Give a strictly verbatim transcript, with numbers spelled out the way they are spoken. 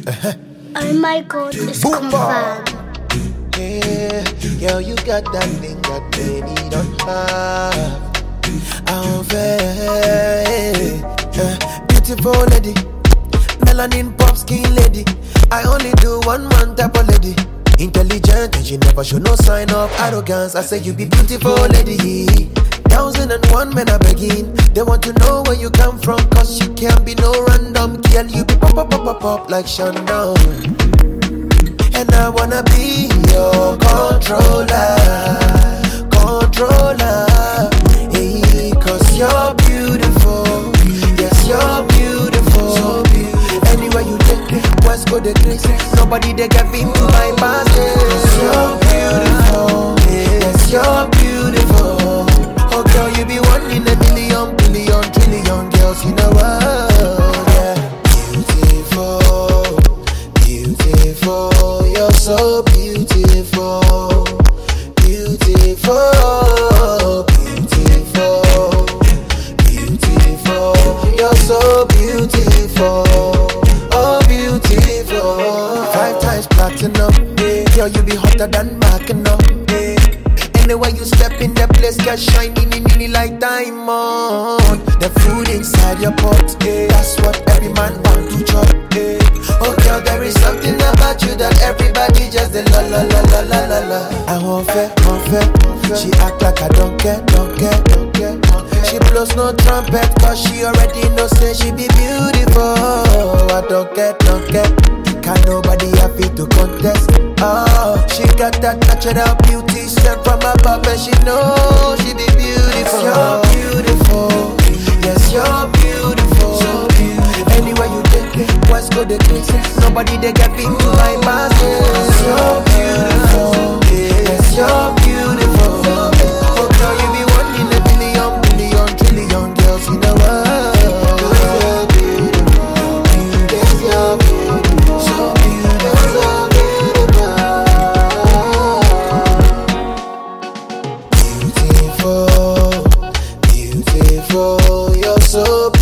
Oh my God, it's confirmed. Yeah, yo, you got that thing that many don't have. I'm very uh, beautiful lady, melanin pop skin lady. I only do one man type of lady. Intelligent and she never show no sign of arrogance. I say you be beautiful lady. Thousand and one men are begging. They want to know where you come from, cause you can't be no random girl. You be pop pop pop pop pop like Shandong. And I wanna be your controller, controller. Hey, cause you're beautiful. Yes, you're beautiful. So beautiful. Anywhere you take me, West go the place. Nobody they get into my basket. You're beautiful. Yes, you're beautiful. Oh girl, you be one in a million, billion, trillion girls in the world. Yeah, beautiful, beautiful. You're so beautiful, beautiful, beautiful, beautiful. You're so beautiful, oh beautiful. Five times platinum, girl, you be hotter than Bacchanal. Anywhere you step in the place, get shining in in like diamond. The food inside your pot, eh, that's what every man want to chop. Eh. Oh girl, there is something about you that everybody just the la la la la la la la. I won't fair, won't fair. She act like I don't care, don't care, don't care. She blows no trumpet, cause she already knows say she be beautiful. I don't care, don't care. Can't nobody happy to contest. Oh, she got that natural beauty sent from above, and she knows she be beautiful. You're beautiful. Yes, you're beautiful. So beautiful. Anywhere you take me, West go the place. Nobody they get into my basket. You're beautiful. Yes, you're beautiful. Oh girl, you be one in a billion, billion, trillion girls in the world. You're beautiful. Yes, you're beautiful. So beautiful. Beautiful, beautiful, you're so